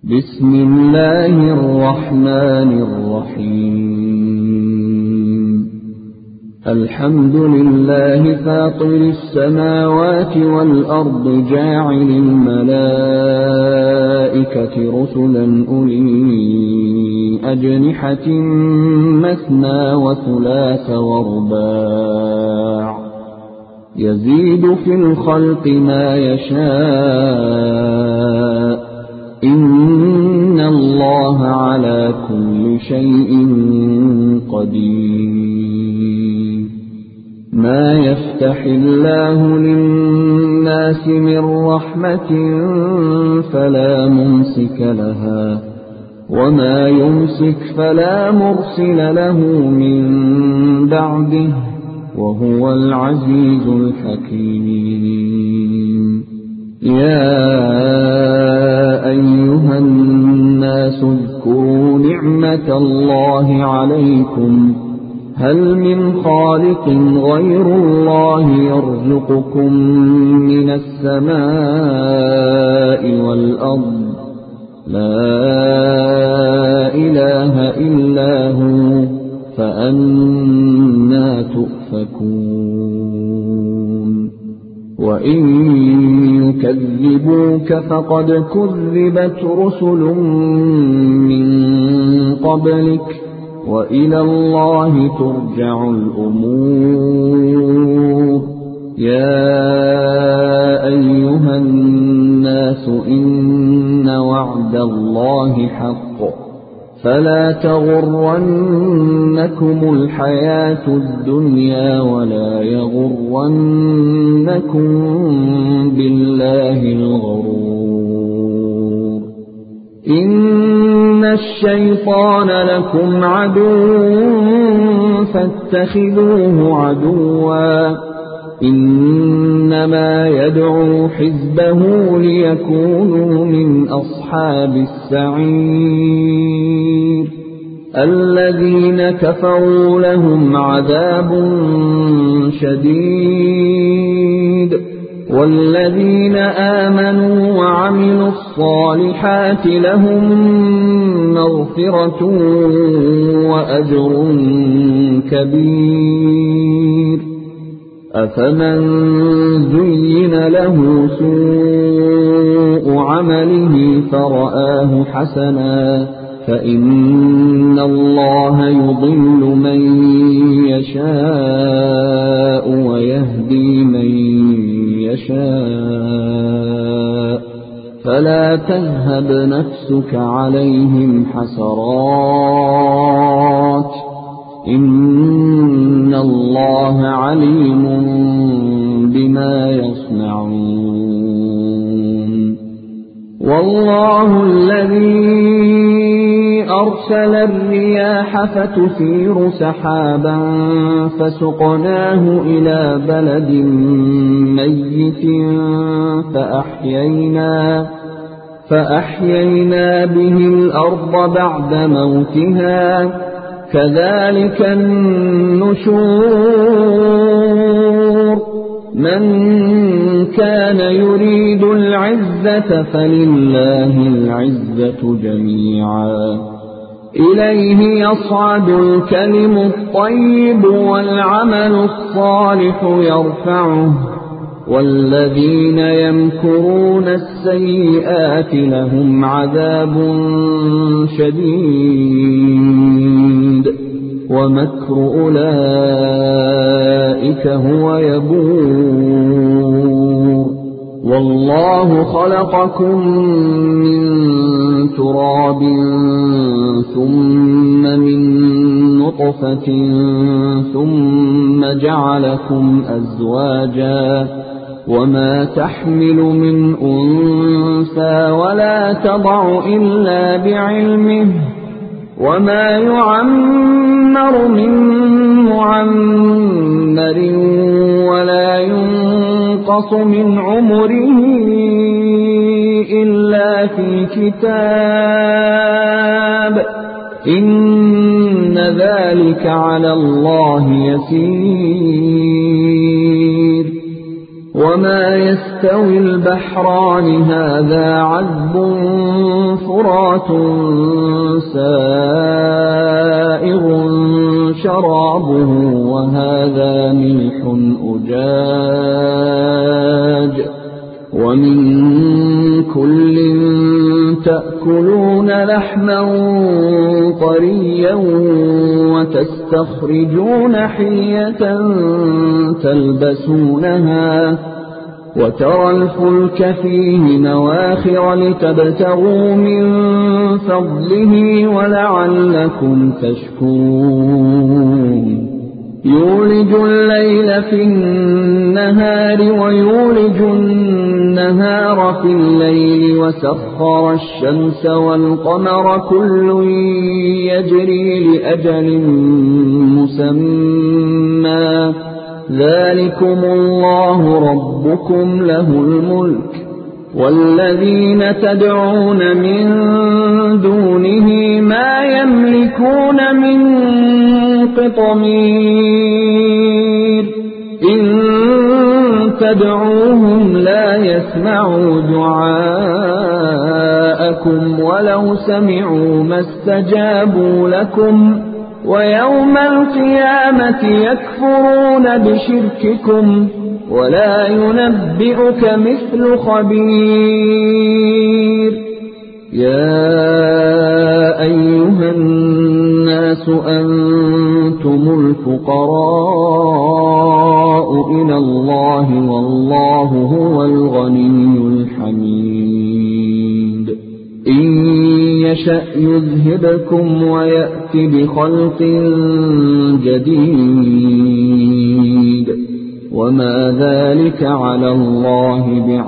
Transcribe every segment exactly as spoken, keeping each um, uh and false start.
بسم الله الرحمن الرحيم الحمد لله فاطر السماوات والأرض جاعل الملائكة رسلا أولي أجنحة مثنى وثلاث ورباع يزيد في الخلق ما يشاء إن الله على كل شيء قدير ما يفتح الله للناس من رحمة فلا ممسك لها وما يمسك فلا مرسل له من بعده وهو العزيز الحكيم يا أيها الناس اذكروا نعمة الله عليكم هل من خالق غير الله يرزقكم من السماء والأرض لا إله إلا هو فأنى تؤفكون وإن يكذبوك فقد كذبت رسل من قبلك وإلى الله ترجع الأمور يا أيها الناس إن وعد الله حق فلا تغرنكم الحياة الدنيا ولا يغرنكم بالله الغرور إن الشيطان لكم عدو فاتخذوه عدوا إنما يدعو حزبه ليكونوا من أصحاب السعير الذين كفروا لهم عذاب شديد والذين آمنوا وعملوا الصالحات لهم مغفرة وأجر كبير أفمن زين له سوء عمله فرآه حسنا فإن الله يضل من يشاء ويهدي من يشاء فلا تذهب نفسك عليهم حسرات إن الله عليم بما يصنعون والله الذي أرسل الرياح فتثير سحابا فسقناه إلى بلد ميت فأحيينا, فأحيينا به الأرض بعد موتها كذلك النشور من كان يريد العزة فلله العزة جميعا إليه يصعد الكلم الطيب والعمل الصالح يرفعه والذين يمكرون السيئات لهم عذاب شديد ومكر أولئك هو يبور والله خلقكم من تراب ثم من نطفة ثم جعلكم أزواجا وما تحمل من أنثى ولا تضع إلا بعلمه وما يعمر من معمر ولا ينقص من عمره إلا في كتاب إن ذلك على الله يسير وما يستوي البحران هذا عذب فرات سائغ شرابه وهذا ملح أجاج ومن كل تأكلون لحما طريا وتستخرجون حلية تلبسونها وترى الفلك فيه مواخر لتبتغوا من فضله ولعلكم تشكرون يولج الليل في النهار ويولج النهار في الليل وسخر الشمس والقمر كل يجري لأجل مسمى ذلكم الله ربكم له الملك والذين تدعون من دونه ما يملكون من قطمير إن تدعوهم لا يسمعوا دعاءكم ولو سمعوا ما استجابوا لكم ويوم القيامة يكفرون بشرككم ولا ينبئك مثل خبير يا أيها الناس أنتم الفقراء إلى الله والله هو الغني الحميد إن يشأ يذهبكم ويأت بخلق جديد وما ذلك على الله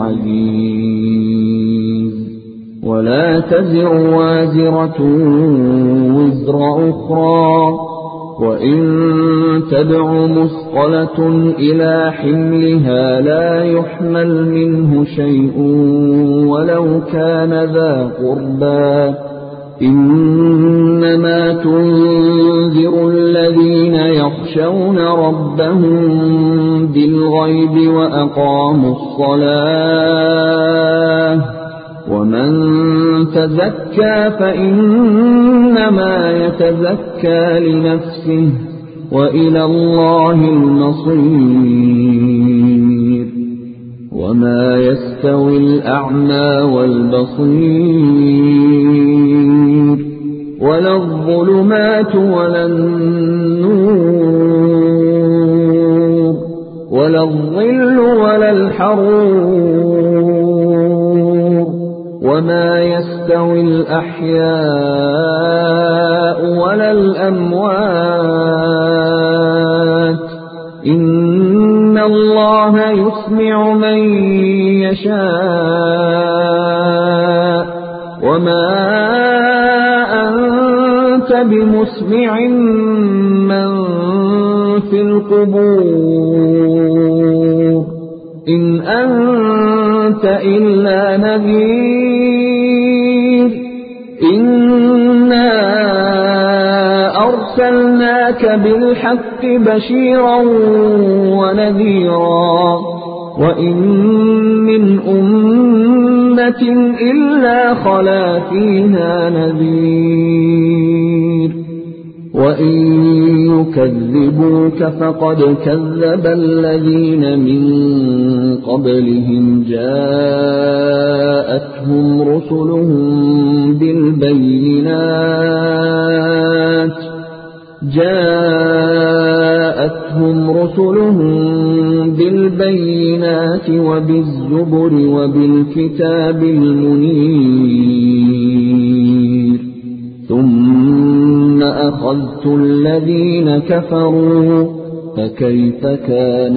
بعزيز ولا تزر وازرة وزر أخرى وإن تدع مثقلة إلى حملها لا يحمل منه شيء ولو كان ذا قربى إنما تنذر الذين يخشون ربهم بالغيب وأقاموا الصلاة ومن تزكى فإنما يتزكى لنفسه وإلى الله المصير وما يستوي الأعمى والبصير ولا الظلمات ولا النور ولا الظل ولا الحرور وما يستوي الأحياء ولا الأموات إن الله يسمع من يشاء وما أنت بمسمع من في القبور إن أنت إلا نذير إنا أرسلناك بالحق بشيرا ونذيرا وإن من أمة إلا خلا فيها نذير وإن يكذبوك فقد كذب الذين من قبلهم جاءتهم رسلهم بالبينات جاءتهم رسلهم بالبينات وبالزبر وبالكتاب المنير ثم أخذت الذين كفروا فكيف كان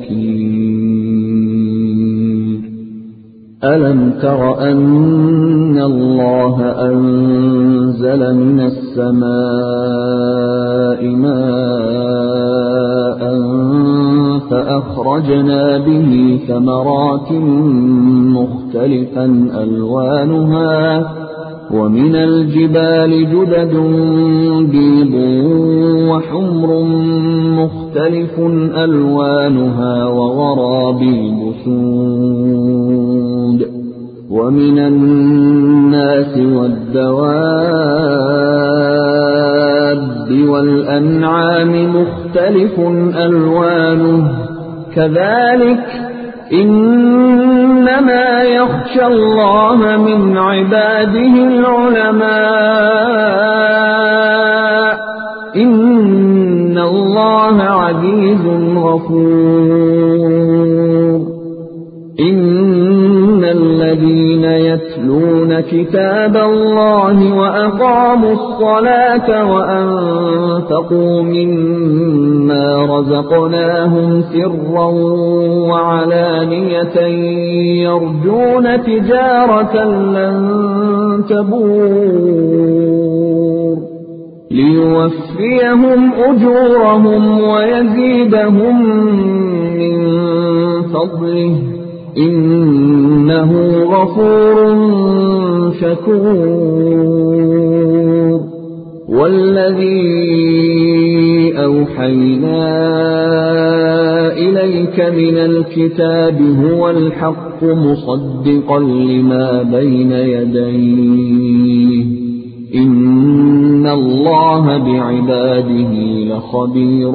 نكير ألم تر أن الله أنزل من السماء ماء فأخرجنا به ثمرات مختلفا ألوانها ومن الجبال جدد بيض وحمر مختلف ألوانها وغرابيب سود ومن الناس والدواب والأنعام مختلف ألوانه كذلك إنما يخشى الله من عباده العلماء إن الله عزيز غفور إن الذين يتلون كتاب الله وأقاموا الصلاة وأنفقوا مما رزقناهم سرا وعلانية يرجون تجارة لن تبور ليوفيهم أجورهم ويزيدهم من فضله إنه غفور شكور والذي أوحينا إليك من الكتاب هو الحق مصدقا لما بين يديه إن الله بعباده لخبير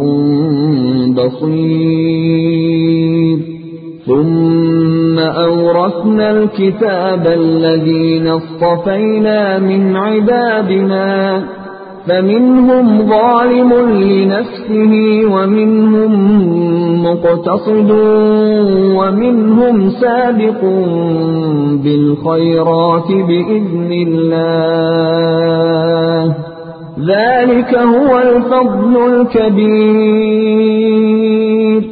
بصير ثم أورثنا الكتاب الذين اصطفينا من عبادنا فمنهم ظالم لنفسه ومنهم مقتصد ومنهم سابق بالخيرات بإذن الله ذلك هو الفضل الكبير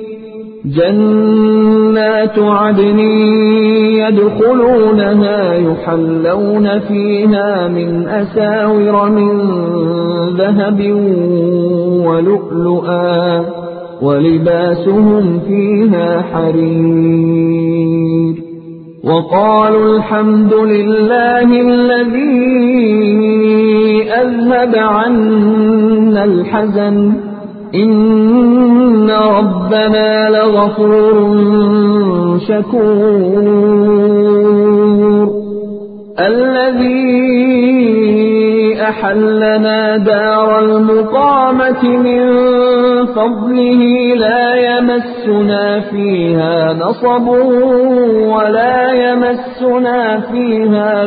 جنات عدن يدخلونها يحلون فيها من أساور من ذهب ولؤلؤا ولباسهم فيها حرير وقالوا الحمد لله الذي أذهب عنا الحزن إن ربنا لغفور شكور الذي أحلنا دار المقامة من فضله لا يمسنا فيها نصب ولا يمسنا فيها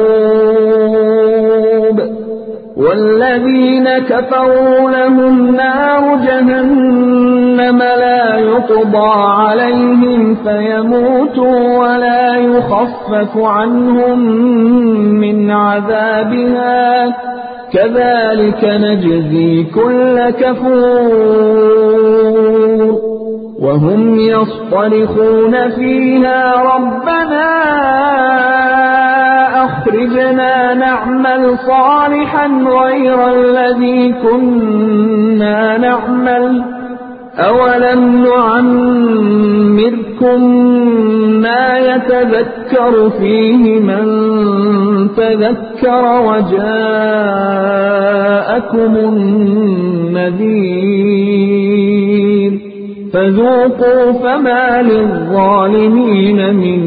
لغوب والذين كفروا لهم نار جهنم لا يقضى عليهم فيموتوا ولا يخفف عنهم من عذابها كذلك نجزي كل كفور وهم يصطرخون فيها ربنا أخرجنا نعمل صالحا غير الذي كنا نعمل أولم نعمركم ما يتذكر فيه من تذكر وجاءكم النذير فذوقوا فما للظالمين من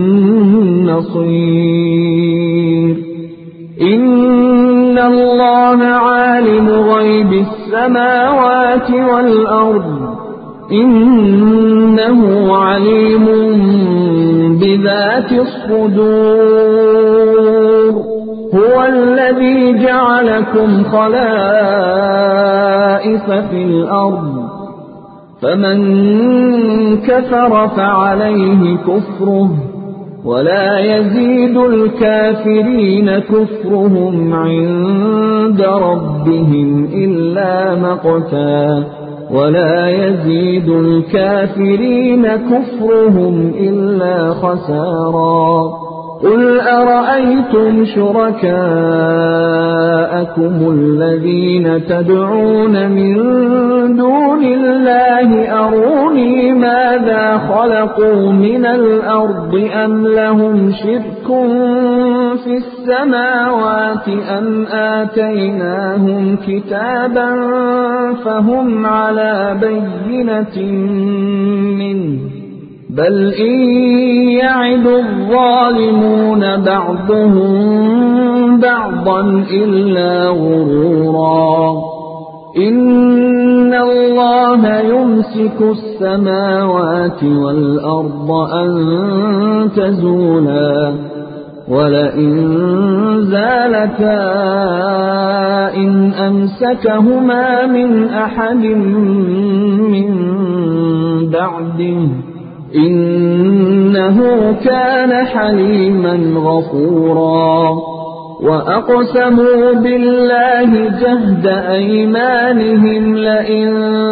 نصير إن الله عالم غيب السماوات والأرض إنه عليم بذات الصدور هو الذي جعلكم خلائف في الأرض فمن كفر فعليه كفره ولا يزيد الكافرين كفرهم عند ربهم إلا مقتا ولا يزيد الكافرين كفرهم إلا خسارا قل أرأيتم شركاءكم شُرَكَاءَكُمُ الَّذِينَ تَدْعُونَ مِن دُونِ اللَّهِ أَرُونِي مَاذَا خَلَقُوا مِنَ الْأَرْضِ أَمْ لَهُمْ شِرْكٌ فِي السَّمَاوَاتِ أَمْ آتَيْنَاهُمْ كِتَابًا فَهُمْ عَلَىٰ بَيِّنَةٍ مِّنْهُ ۚ بَلْ إِن يَعِدُ الظَّالِمُونَ بَعْضُهُم بَعْضًا إِلَّا غُرُورًا إِنَّ اللَّهَ يُمْسِكُ السَّمَاوَاتِ وَالْأَرْضَ أَن تَزُولَا وَلَئِن زَالَتَا إِنْ أَمْسَكَهُمَا مِنْ أَحَدٍ مِّن بَعْدِهِ إِنَّهُ كَانَ حَلِيمًا غَفُورًا وَأَقْسَمُوا بِاللَّهِ جَهْدَ أَيْمَانِهِمْ لَئِن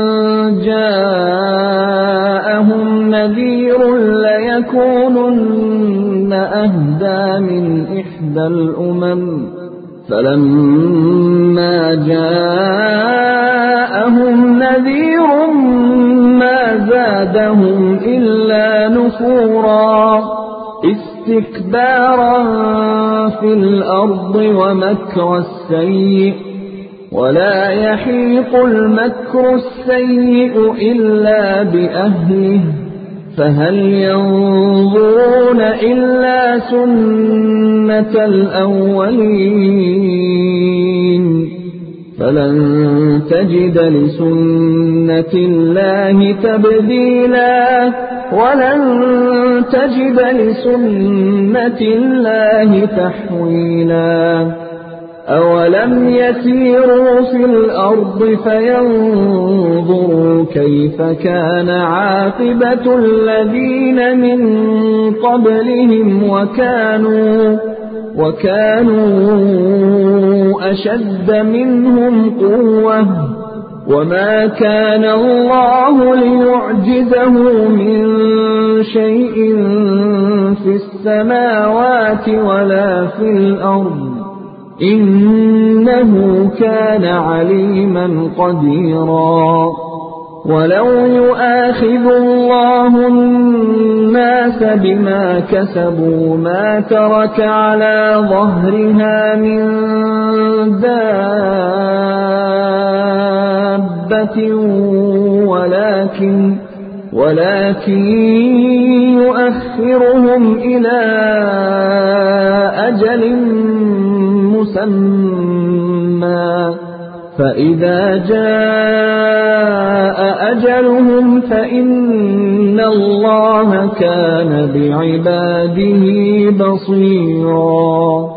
جَاءَهُمْ نَذِيرٌ لَّيَكُونُنَّ أَهْدَىٰ مِنْ إِحْدَى الْأُمَمِ فَلَمَّا جَاءَهُمْ نَذِيرٌ مَّا زَادَهُمْ إِلَّا نُفُورًا اسْتِكْبَارًا فِي الْأَرْضِ وَمَكْرَ السَّيِّئِ ۚ وَلَا يَحِيقُ الْمَكْرُ السَّيِّئُ إِلَّا بِأَهْلِهِ ۚ فَهَلْ يَنظُرُونَ إِلَّا سُنَّتَ الْأَوَّلِينَ فَلَن تَجِدَ لِسُنَّةِ اللَّهِ تَبْدِيلًا وَلَن تَجِدَ لِسُنَّةِ اللَّهِ تَحْوِيلًا أَوَلَمْ يَسِيرُوا فِي الْأَرْضِ فَيَنظُرُوا كَيْفَ كَانَ عَاقِبَةُ الَّذِينَ مِن قَبْلِهِمْ وَكَانُوا وَكَانُوا أَشَدَّ مِنْهُمْ قُوَّةً ۚ وَمَا كَانَ اللَّهُ لِيُعْجِزَهُ مِن شَيْءٍ فِي السَّمَاوَاتِ وَلَا فِي الْأَرْضِ ۚ إِنَّهُ كَانَ عَلِيمًا قَدِيرًا وَلَوْ يُؤَاخِذُ اللَّهُ النَّاسَ بِمَا كَسَبُوا مَا تَرَكَ عَلَىٰ ظَهْرِهَا مِن دَابَّةٍ وَلَٰكِن وَلَٰكِن يُؤَخِّرُهُمْ إِلَىٰ أَجَلٍ مُّسَمًّى ۖ فَإِذَا جَاءَ أَجَلُهُمْ فَإِنَّ اللَّهَ كَانَ بِعِبَادِهِ بَصِيرًا